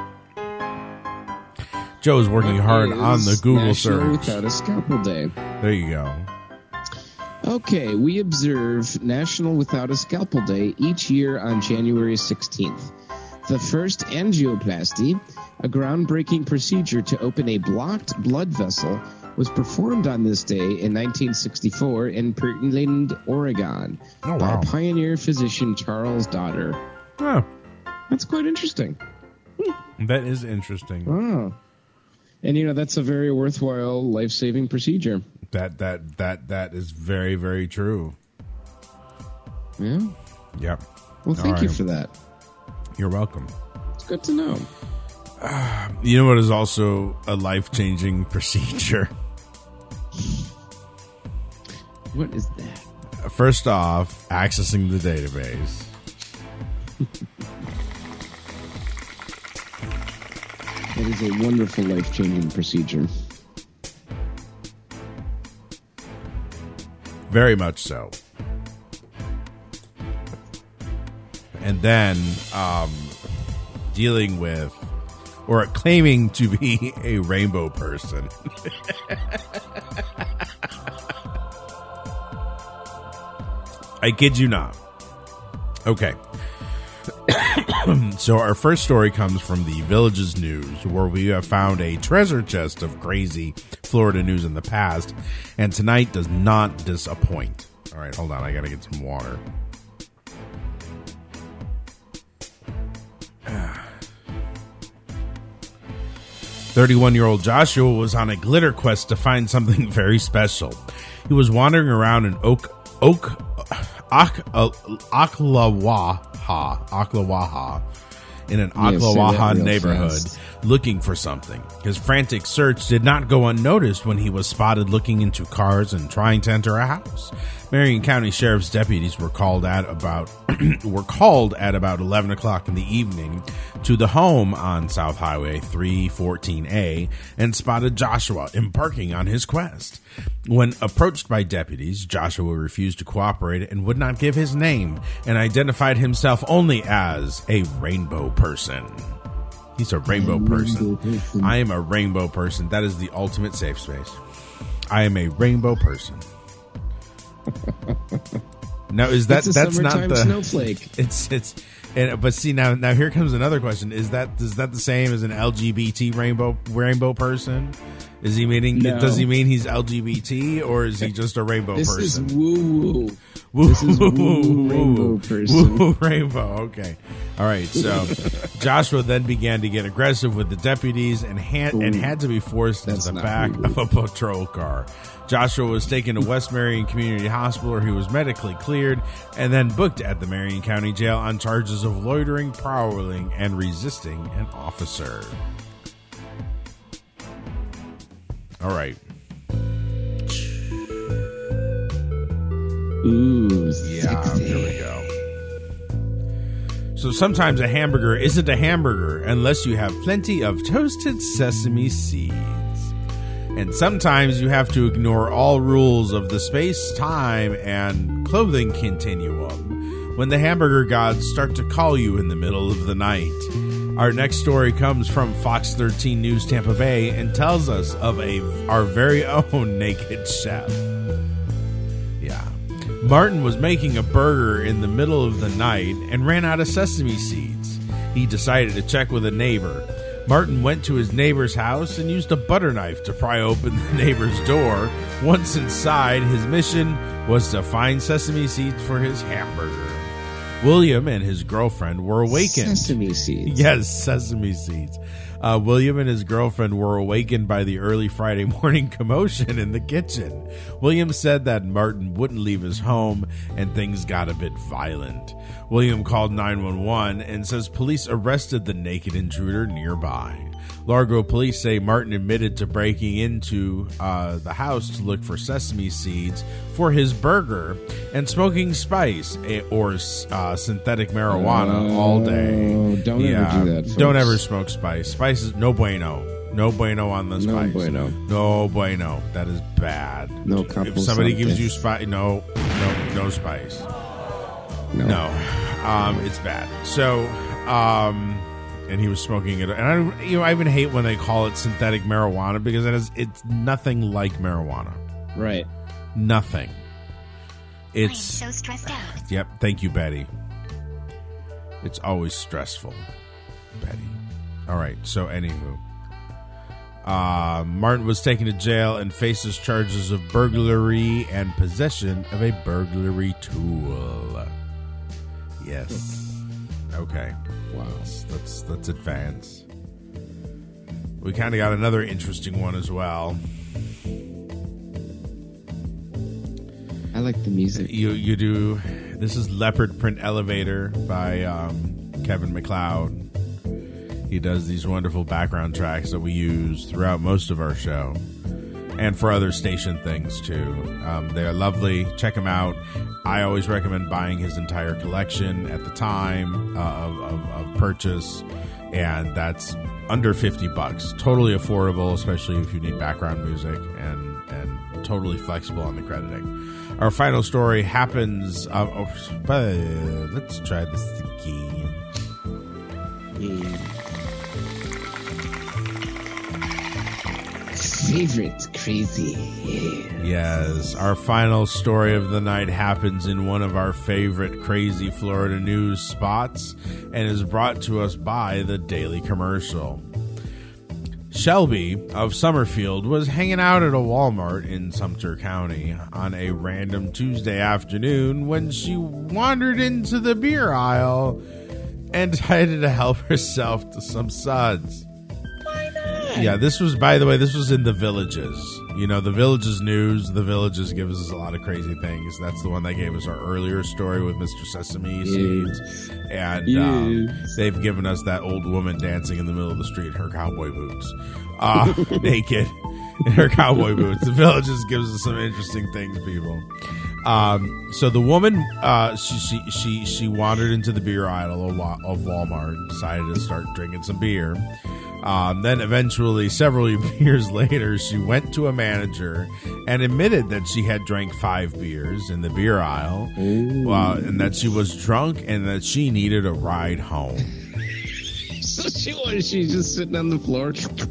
Joe's working What hard is on the Google National search. Without a Scalpel Day. There you go. Okay, we observe National Without a Scalpel Day each year on January sixteenth. The first angioplasty, a groundbreaking procedure to open a blocked blood vessel, was performed on this day in nineteen sixty-four in Portland, Oregon, Oh, by wow. pioneer physician Charles Dotter. Oh, That's quite interesting. that is interesting. Oh. And, you know, that's a very worthwhile, life-saving procedure. That that that that is very, very true. Yeah. Yep. Well, thank All you right. for that. You're welcome. It's good to know. You know what is also a life-changing procedure? What is that? First off, accessing the database. It is a wonderful, life-changing procedure. Very much so. And then um, dealing with or claiming to be a rainbow person. I kid you not. Okay. So our first story comes from the Villages News, where we have found a treasure chest of crazy Florida news in the past, and tonight does not disappoint. All right, hold on. I got to get some water. thirty-one-year-old Joshua was on a glitter quest to find something very special. He was wandering around in Oak Oak Ak, uh, Ocklawaha, Ocklawaha, in an Yeah, say that Ocklawaha real neighborhood, fast. looking for something. His frantic search did not go unnoticed when he was spotted looking into cars and trying to enter a house. Marion County Sheriff's deputies were called at about were called at about eleven o'clock in the evening to the home on South Highway three fourteen A and spotted Joshua embarking on his quest. When approached by deputies, Joshua refused to cooperate and would not give his name, and identified himself only as a rainbow person. He's a rainbow person. I am a rainbow person. That is the ultimate safe space. I am a rainbow person. Now, is that It's a that's not summertime the snowflake? It's it's, and, but see now now here comes another question. Is that is that the same as an L G B T rainbow rainbow person? Is he meaning? No. Does he mean he's L G B T or is he just a rainbow This person? is woo woo. Woo, This is woo woo, rainbow person. Woo, rainbow. Okay. All right. So Joshua then began to get aggressive with the deputies and had and had to be forced into the not back woo-woo. of a patrol car. Joshua was taken to West Marion Community Hospital, where he was medically cleared and then booked at the Marion County Jail on charges of loitering, prowling, and resisting an officer. All right. Ooh, Yeah, sexy. here we go. So sometimes a hamburger isn't a hamburger unless you have plenty of toasted sesame seeds. And sometimes you have to ignore all rules of the space, time, and clothing continuum when the hamburger gods start to call you in the middle of the night. Our next story comes from Fox thirteen News Tampa Bay and tells us of a our very own naked chef. Yeah. Martin was making a burger in the middle of the night and ran out of sesame seeds. He decided to check with a neighbor. Martin went to his neighbor's house and used a butter knife to pry open the neighbor's door. Once inside, his mission was to find sesame seeds for his hamburger. William and his girlfriend were awakened. Sesame seeds. Yes, sesame seeds. Uh, William and his girlfriend were awakened by the early Friday morning commotion in the kitchen. William said that Martin wouldn't leave his home and things got a bit violent. William called nine one one and says police arrested the naked intruder nearby. Largo police say Martin admitted to breaking into uh, the house to look for sesame seeds for his burger and smoking spice eh, or uh, synthetic marijuana Oh, all day. don't ever do that, folks. Don't ever smoke spice. Spice is no bueno. No bueno on the No spice. bueno. No bueno. That is bad. No couple If somebody gives something. you spice, no, no, no spice. No. No, um, it's bad. So, um, and he was smoking it, and I, you know, I even hate when they call it synthetic marijuana because it is, it's nothing like marijuana. Right. Nothing. It's so stressed out. Yep. Thank you, Betty. It's always stressful, Betty. All right. So, anywho, uh, Martin was taken to jail and faces charges of burglary and possession of a burglary tool. Yes. Okay. Wow. Let's let's, let's advance. We kind of got another interesting one as well. I like the music. You you do. This is Leopard Print Elevator by um, Kevin MacLeod. He does these wonderful background tracks that we use throughout most of our show, and for other station things too. Um, they're lovely. Check them out. I always recommend buying his entire collection at the time uh, of, of, of purchase, and that's under fifty bucks. Totally affordable, especially if you need background music, and and totally flexible on the crediting. Our final story happens. Uh, oh, but let's try this again. Yeah. Favorite crazy. Yeah. Yes, our final story of the night happens in one of our favorite crazy Florida news spots and is brought to us by the Daily Commercial. Shelby of Summerfield was hanging out at a Walmart in Sumter County on a random Tuesday afternoon when she wandered into the beer aisle and decided to help herself to some suds. Why not? Yeah, this was, by the way, this was in the Villages. You know, the Villages news, the Villages gives us a lot of crazy things. That's the one that gave us our earlier story with Mister Sesame Seeds. Yes. And Yes. um, they've given us that old woman dancing in the middle of the street in her cowboy boots. Uh, naked in her cowboy boots. The Villages gives us some interesting things, people. Um, so the woman, uh, she, she, she, she wandered into the beer aisle of, Wa- of Walmart and decided to start drinking some beer. Um, then eventually, several years later, she went to a manager and admitted that she had drank five beers in the beer aisle, uh, and that she was drunk and that she needed a ride home. So she was she just sitting on the floor,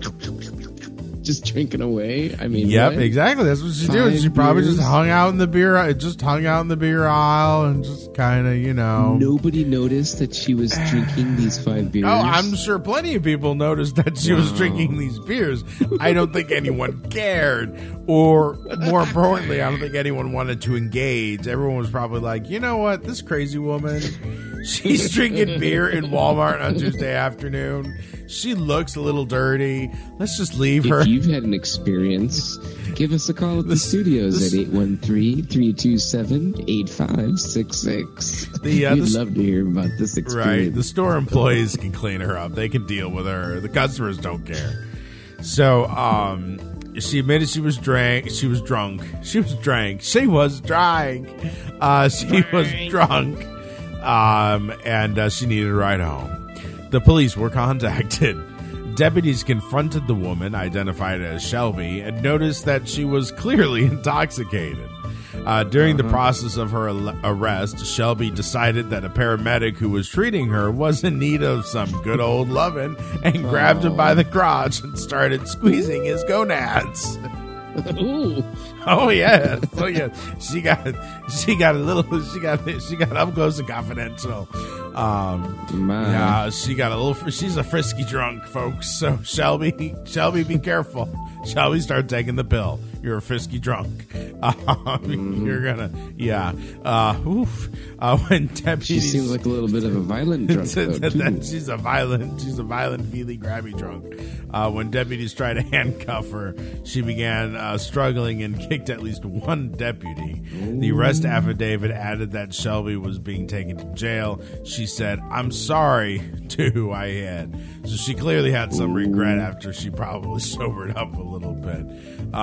just drinking away. I mean, Yep, what? exactly. That's what she did. She Five probably beers? just hung out in the beer, just hung out in the beer aisle, and just kind of, you know. Nobody noticed that she was drinking these five beers. Oh, I'm sure plenty of people noticed that she was Wow. drinking these beers. I don't think anyone cared, or more importantly, I don't think anyone wanted to engage. Everyone was probably like, you know what, this crazy woman, she's drinking beer in Walmart on Tuesday afternoon. She looks a little dirty. Let's just leave her. If you've had an experience, give us a call at the studios this- at eight one three, three two seven, eight five six six. The, uh, We'd the- love to hear about this Right. experience. The store employees can clean her up. They can deal with her. The customers don't care. So, um, she admitted she was drank. She was drunk. She was drank. She was drunk. Uh, she was drunk. Um, and uh, she needed a ride home. The police were contacted. Deputies confronted the woman, identified as Shelby, and noticed that she was clearly intoxicated. Uh, during the process of her al- arrest, Shelby decided that a paramedic who was treating her was in need of some good old lovin' and grabbed him by the crotch and started squeezing his gonads. Ooh. Oh yeah, oh yeah. She got, she got a little, she got, she got up close and confidential. Um, My. yeah, she got a little. fr- She's a frisky drunk, folks. So Shelby, Shelby, be careful. Shelby, start taking the pill. You're a frisky drunk. Um, Mm-hmm. You're gonna, yeah. Uh, oof. Uh, when She deputies, seems like a little bit of a violent drunk, though, that- too. that she's a violent, she's a violent, feely, grabby drunk. Uh, when deputies tried to handcuff her, she began uh, struggling and kicked at least one deputy. The arrest affidavit added that Shelby was being taken to jail. She said, "I'm sorry to who I hit." So she clearly had some regret after she probably sobered up a little bit. Um, Shelby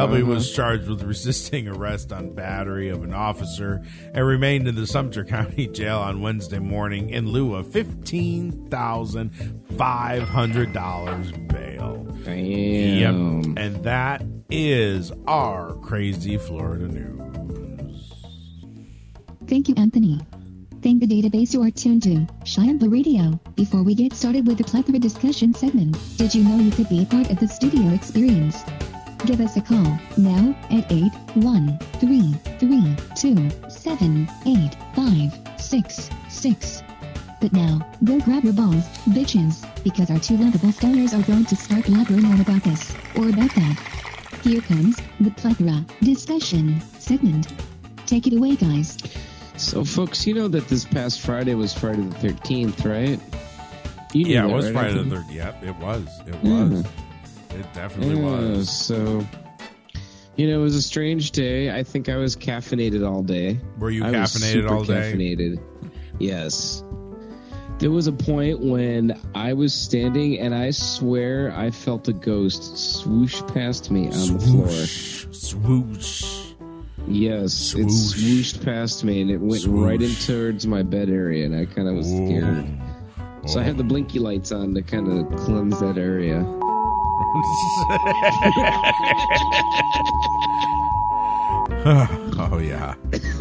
Shelby Uh-huh. was charged with resisting arrest on battery of an officer and remained in the Sumter County Jail on Wednesday morning in lieu of fifteen thousand five hundred dollars bail. Damn. Yep. And that is our crazy Florida news. Thank you, Anthony. Thank the database you are tuned to, Shiamba Radio. Before we get started with the plethora discussion segment, did you know you could be a part of the studio experience? Give us a call now at eight one three three two seven eight five six six. But now, go grab your balls, bitches, because our two lovable stars are going to start blabbering on about this, or about that. Here comes the plethora discussion segment. Take it away, guys. So, folks, you know that this past Friday was Friday the thirteenth, right? You knew Yeah, that, it was right, Friday the Anthony? third. Yep, it was. It Yeah. was. It definitely Yeah, was. So, you know, it was a strange day. I think I was caffeinated all day. Were you I was caffeinated super all day? Caffeinated. Yes. There was a point when I was standing, and I swear I felt a ghost swoosh past me on the floor. Swoosh. Yes, it swooshed past me, and it went Swoosh. right in towards my bed area, and I kind of was scared. So I had the blinky lights on to kind of cleanse that area. Oh, yeah.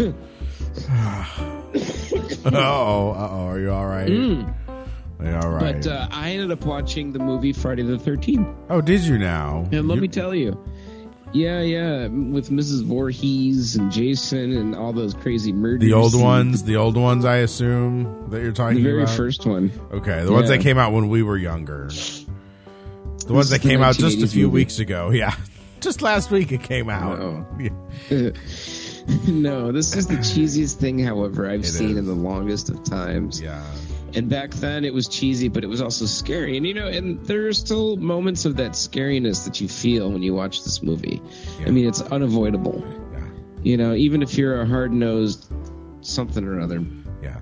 Uh-oh, uh-oh, are you all right? Mm. Are you all right? But uh, I ended up watching the movie Friday the thirteenth. Oh, did you now? And let You- me tell you. Yeah, yeah, with Missus Voorhees and Jason and all those crazy murders. The old and- ones, the old ones, I assume, that you're talking The very about? first one. Okay, the ones Yeah. that came out when we were younger. The ones is that the came out just a nineteen eighties few movie. weeks ago. Yeah, just last week it came out. No. Yeah. No, this is the cheesiest thing, however, I've It seen is. in the longest of times. Yeah. And back then it was cheesy, but it was also scary. And, you know, and there are still moments of that scariness that you feel when you watch this movie. Yeah. I mean, it's unavoidable. Yeah. You know, even if you're a hard-nosed something or other. Yeah.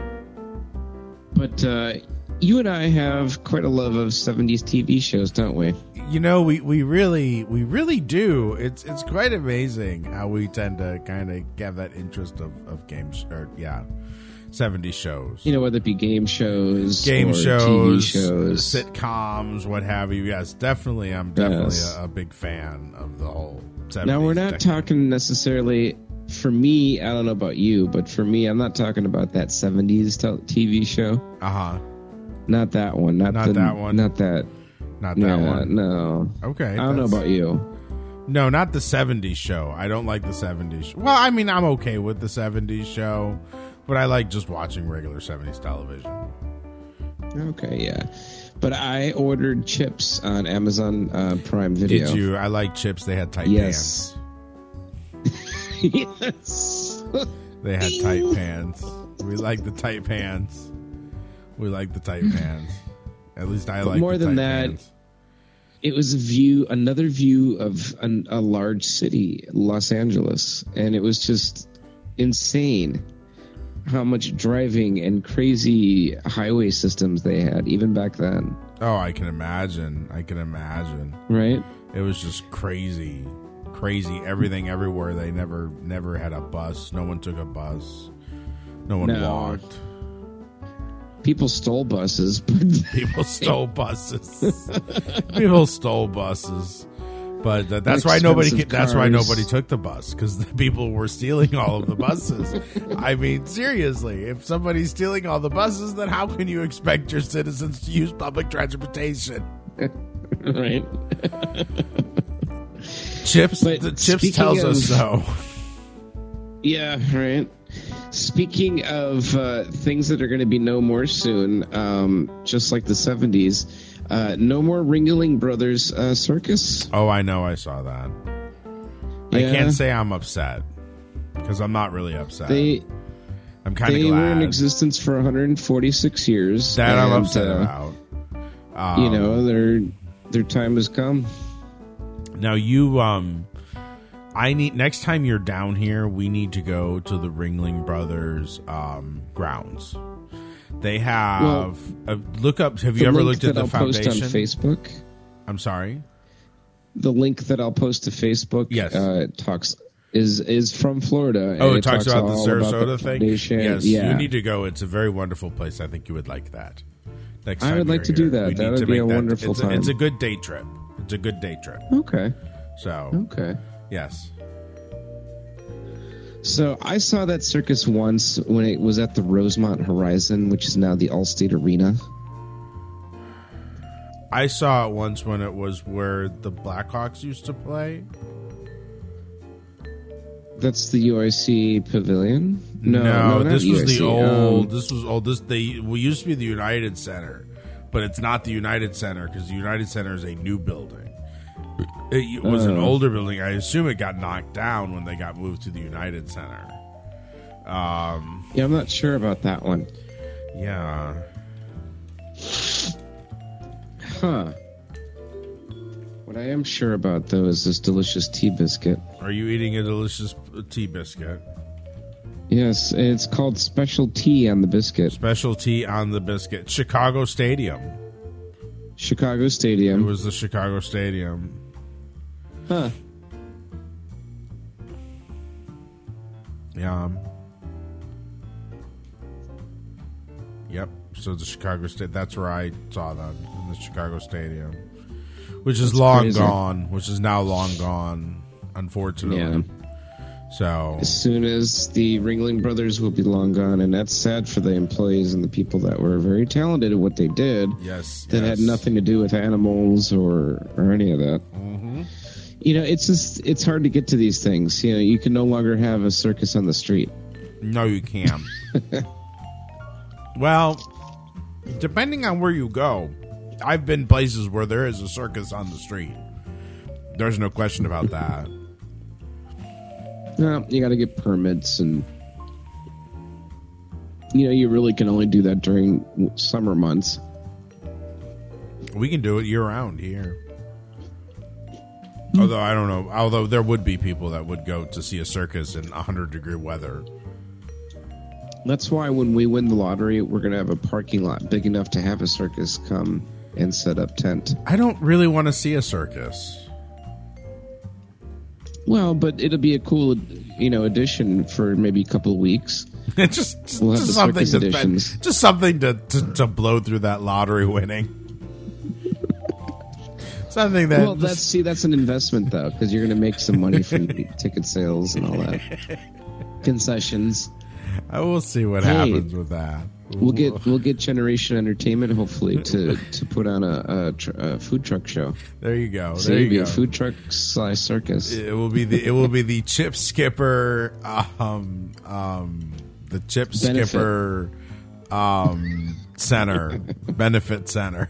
But uh, you and I have quite a love of seventies T V shows, don't we? You know, we, we really we really do. It's it's quite amazing how we tend to kind of have that interest of, of games or yeah, seventies shows. You know, whether it be game shows, Game or shows, T V shows, sitcoms, what have you. Yes, definitely. I'm definitely Yes. a, a big fan of the whole seventies. Now, we're not decade. talking necessarily, for me, I don't know about you, but for me, I'm not talking about that seventies tel- T V show. Uh-huh. Not that one. Not, Not the, that one? Not that. Not that Yeah, one. No. Okay. I don't know that's- about you. No, not the seventies show. I don't like the seventies. Sh- well, I mean, I'm okay with the seventies show, but I like just watching regular seventies television. Okay, yeah. But I ordered chips on Amazon uh, Prime Video. Did you? I like chips. They had tight Yes. pants. Yes. They had tight pants. We like the tight pants. We like the tight pants. At least I But like more the than tight that, pants. it was a view, another view of an, a large city, Los Angeles, and it was just insane how much driving and crazy highway systems they had, even back then. Oh, I can imagine. I can imagine. Right? It was just crazy, crazy. Everything, everywhere. They never, never had a bus. No one took a bus. No one No. walked. People stole buses, but People stole buses. People stole buses. But uh, that's why nobody. Expensive That's why cars. nobody took the bus, because the people were stealing all of the buses. I mean, seriously, if somebody's stealing all the buses, then how can you expect your citizens to use public transportation? right? Chips. But The chips speaking tells us of- so. Yeah, right. Speaking of uh, things that are going to be no more soon, um, just like the seventies, uh, no more Ringling Brothers uh, Circus. Oh, I know. I saw that. I Yeah. can't say I'm upset, because I'm not really upset. They I'm kind of they glad. were in existence for one hundred forty-six years. that I'm and, upset uh, about. Um, You know, their their time has come. Now you, um, I need next time you're down here, we need to go to the Ringling Brothers um, grounds. They have Well, uh, look up. Have The you ever link looked at that the I'll foundation? post on Facebook. I'm sorry. the link that I'll post to Facebook, yes, uh, talks is is from Florida. Oh, and it talks, talks about the Sarasota about the thing. foundation. Yes, yeah. you need to go. It's a very wonderful place. I think you would like that. Next I time would like you're to do here. that. We That need would to be make a that- wonderful it's a, time. It's a good day trip. It's a good day trip. Okay. So okay. Yes. So I saw that circus once when it was at the Rosemont Horizon, which is now the Allstate Arena. I saw it once when it was where the Blackhawks used to play. That's the U I C Pavilion? No, no, not this was U I C. the old. Um, this was old. This they we used to be the United Center, but it's not the United Center because the United Center is a new building. It, it was an Oh. older building. I assume it got knocked down when they got moved to the United Center. Um, yeah, I'm not sure about that one. yeah. Huh. What I am sure about, though, is this delicious tea biscuit. Are you eating a delicious tea biscuit? Yes, it's called Special Tea on the biscuit. Special tea on the biscuit. Chicago Stadium. Chicago Stadium. It was the Chicago Stadium. Huh. Yeah. Yep. So the Chicago State. That's where I saw them in the Chicago Stadium, which is That's long crazy. gone. Which is now long gone, unfortunately. Yeah. So As soon as the Ringling Brothers will be long gone, and that's sad for the employees and the people that were very talented at what they did. Yes. That yes. had nothing to do with animals or or any of that. Mm-hmm. You know, it's just it's hard to get to these things. You know, you can no longer have a circus on the street. No, you can't. Well, depending on where you go, I've been places where there is a circus on the street. There's no question about that. No, you got to get permits, and you know, you really can only do that during summer months. We can do it year round here. Although I don't know. Although there would be people that would go to see a circus in one hundred degree weather. That's why when we win the lottery, we're going to have a parking lot big enough to have a circus come and set up tent. I don't really want to see a circus. Well, but it'll be a cool, you know, addition for maybe a couple of weeks. just just, We'll have just the something circus to editions. just something to, to, to blow through that lottery winning. Something that Well, that's see, that's an investment though, because you're going to make some money from ticket sales and all that, concessions. I will see what Hey, happens with that. We'll get we'll get Generation Entertainment hopefully to, to put on a, a, tr- a food truck show. There you go. So There it'll you be go. a food truck slash circus. It will be the it will be the Chip Skipper um um the Chip Benefit. Skipper um center benefit center.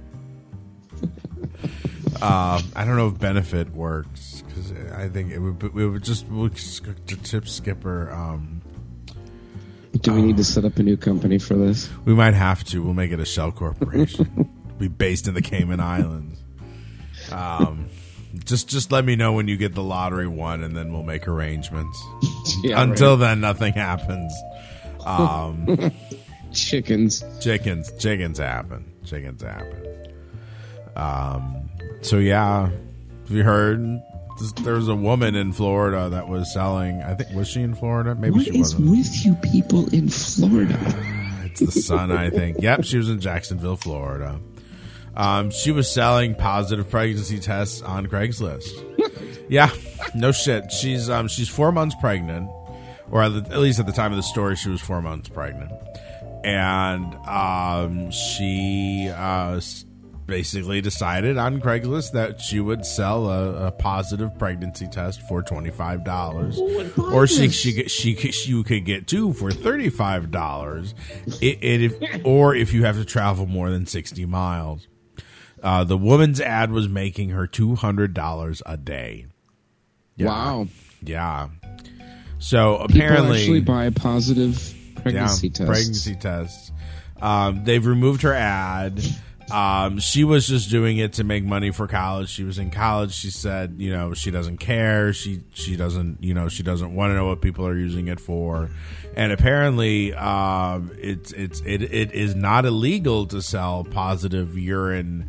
Um, I don't know if benefit works because I think it would it would just we'll just go to Chip Skipper. Um, Do we need to set up a new company for this? we might have to. We'll make it a shell corporation. Be based in the Cayman Islands. Um, just just let me know when you get the lottery won, and then we'll make arrangements. Yeah, Until right. then, nothing happens. Um, chickens, chickens, chickens happen. Chickens happen. Um. So yeah, have you heard? There was a woman in Florida that was selling. I think was she in Florida? Maybe What she is wasn't. with you people in Florida? It's the sun, I think. Yep, she was in Jacksonville, Florida. Um, she was selling positive pregnancy tests on Craigslist. Yeah, no shit. She's um, she's four months pregnant, or at at least at the time of the story, she was four months pregnant, and um, she uh, s- basically decided on Craigslist that she would sell a, a positive pregnancy test for twenty-five dollars, or she she could- she could- she could get two for thirty-five dollars, it, it, if, or if you have to travel more than sixty miles. Uh, the woman's ad was making her two hundred dollars a day. Yeah. Wow. Yeah. So People apparently, actually buy positive pregnancy yeah, tests. Pregnancy tests. Um, they've removed her ad. Um, she was just doing it to make money for college. She was in college. She said, you know, she doesn't care. She she doesn't, you know, she doesn't want to know what people are using it for. And apparently, um, it's it's it it is not illegal to sell positive urine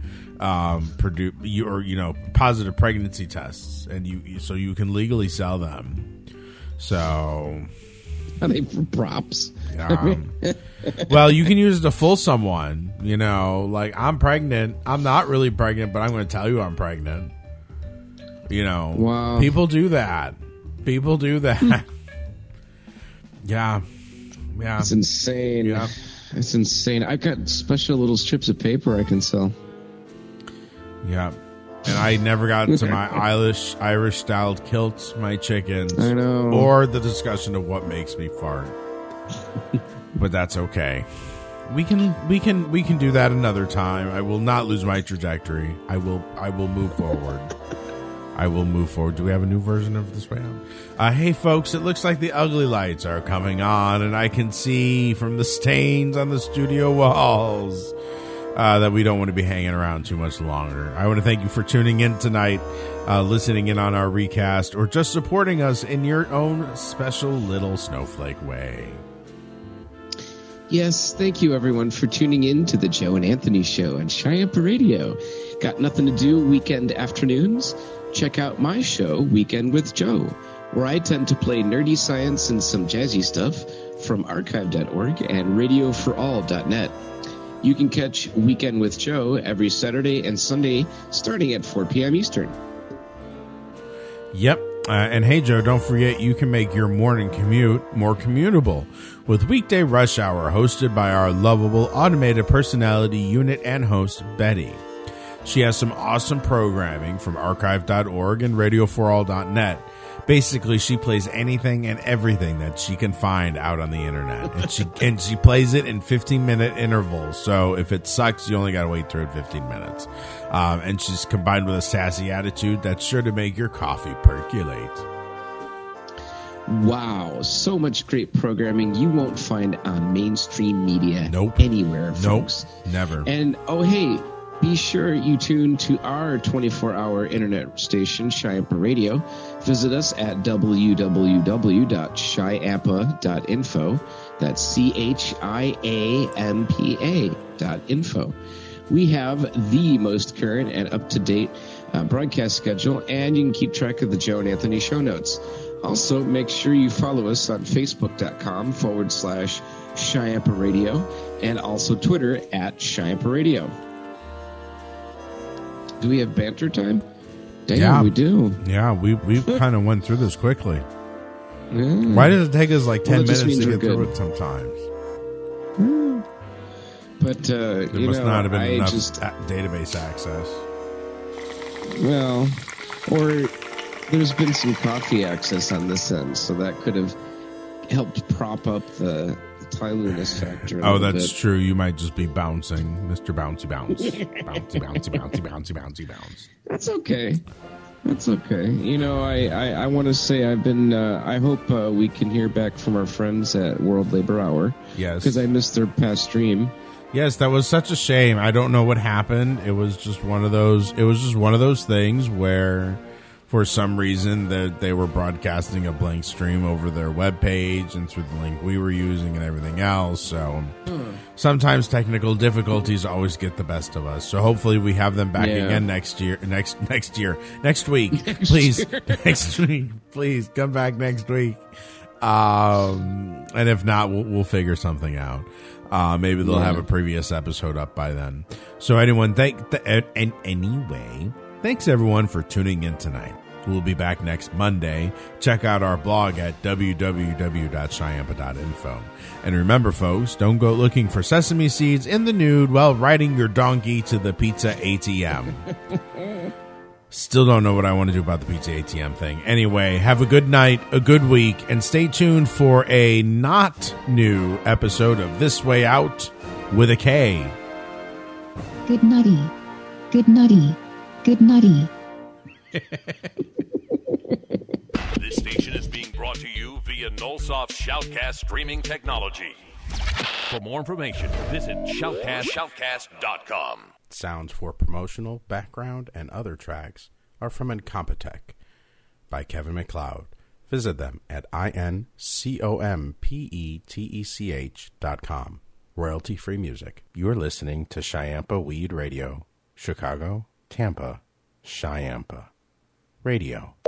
um, produce you or you know positive pregnancy tests, and you, you so you can legally sell them. So, are they for props? Um, well, you can use it to fool someone. You know, like I'm pregnant. I'm not really pregnant, but I'm going to tell you I'm pregnant. You know, wow. People do that. People do that. yeah, yeah. It's insane. Yeah. It's insane. I've got special little strips of paper I can sell. Yeah. And I never got into my Irish Irish styled kilts, my chickens, I know. or the discussion of what makes me fart. But that's okay. We can we can we can do that another time. I will not lose my trajectory. I will I will move forward. I will move forward. Do we have a new version of this right now? Uh, hey, folks, it looks like the ugly lights are coming on, and I can see from the stains on the studio walls uh, that we don't want to be hanging around too much longer. I want to thank you for tuning in tonight, uh, listening in on our recast, or just supporting us in your own special little snowflake way. Yes, thank you, everyone, for tuning in to the Joe and Anthony Show on Cheyenne Radio. Got nothing to do weekend afternoons? Check out my show, Weekend with Joe, where I tend to play nerdy science and some jazzy stuff from archive dot org and radio for all dot net. You can catch Weekend with Joe every Saturday and Sunday starting at four p.m. Eastern. Yep. Uh, and hey, Joe, don't forget you can make your morning commute more commutable with Weekday Rush Hour, hosted by our lovable automated personality unit and host, Betty. She has some awesome programming from archive dot org and radio for all dot net. Basically, she plays anything and everything that she can find out on the internet. And she and she plays it in fifteen-minute intervals. So if it sucks, you only got to wait through it fifteen minutes. Um, and she's combined with a sassy attitude that's sure to make your coffee percolate. Wow, so much great programming you won't find on mainstream media nope. anywhere, folks. Nope, never. And, oh, hey, be sure you tune to our twenty-four hour internet station, Cheyenne Radio. Visit us at w w w dot chiampa dot info. That's C H I A M P A dot info. We have the most current and up-to-date uh, broadcast schedule, and you can keep track of the Joe and Anthony show notes. Also, make sure you follow us on Facebook.com forward slash Cheyenne Radio, and also Twitter at Cheyenne Radio. Do we have banter time? Damn, yeah, we do. Yeah, we we kind of went through this quickly. Mm. Why does it take us like ten well, minutes to get good. through it sometimes? Mm. But, uh, there you must know, not have been I enough just, a- database access. Well, or there's been some coffee access on this end, so that could have helped prop up the timeliness factor. A Oh, that's bit. true. You might just be bouncing, Mister Bouncy Bounce. bouncy, bouncy, bouncy, bouncy, bouncy, bounce. That's okay. That's okay. You know, I, I, I want to say I've been, uh, I hope uh, we can hear back from our friends at World Labor Hour. Yes. Because I missed their past stream. Yes, that was such a shame. I don't know what happened. It was just one of those, it was just one of those things where for some reason that they were broadcasting a blank stream over their webpage and through the link we were using and everything else. So Hmm. sometimes technical difficulties always get the best of us. So hopefully we have them back Yeah. again next year, next, next year, next week, please, year. next week, please come back next week. Um, and if not, we'll, we'll figure something out. Uh, maybe they'll Yeah. have a previous episode up by then. So anyone, thank, th- and, and anyway, thanks everyone for tuning in tonight. We'll be back next Monday. Check out our blog at w w w dot chiampa dot info. And remember, folks, don't go looking for sesame seeds in the nude while riding your donkey to the pizza A T M. Still don't know what I want to do about the pizza A T M thing. Anyway, have a good night, a good week, and stay tuned for a not new episode of This Way Out with a K. Good nutty. Good nutty. Good nutty. This station is being brought to you via Nullsoft Shoutcast streaming technology. For more information, visit shoutcast shoutcast dot com. Sounds for promotional, background, and other tracks are from Incompetech by Kevin MacLeod. Visit them at I N C O M P E T E C H dot com. Royalty-free music. You're listening to Chiampa Weed Radio. Chicago, Tampa, Chiampa. Radio.